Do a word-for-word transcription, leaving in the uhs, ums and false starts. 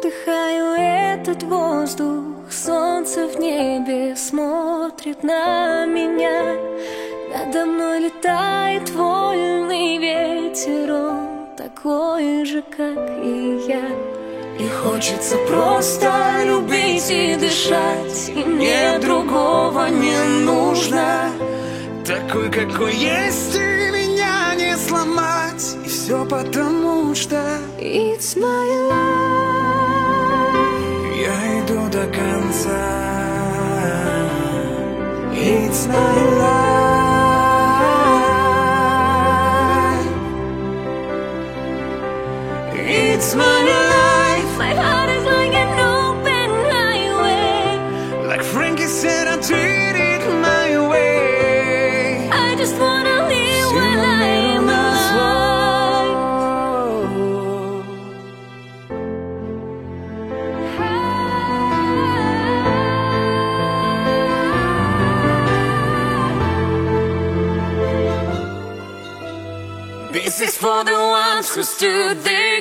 вдыхаю этот воздух, солнце в небе смотрит на меня. Надо мной летает вольный ветер, он такой же, как и я. И хочется просто любить и дышать, и мне другого не нужно. Такой, какой есть, и меня не сломать. И все потому что It's my life. я иду до конца. It's my life. It's my life. My heart is like an open highway. Like Frankie said, I treat it my way. I just wanna live while I am alive. This is for the ones who stood there.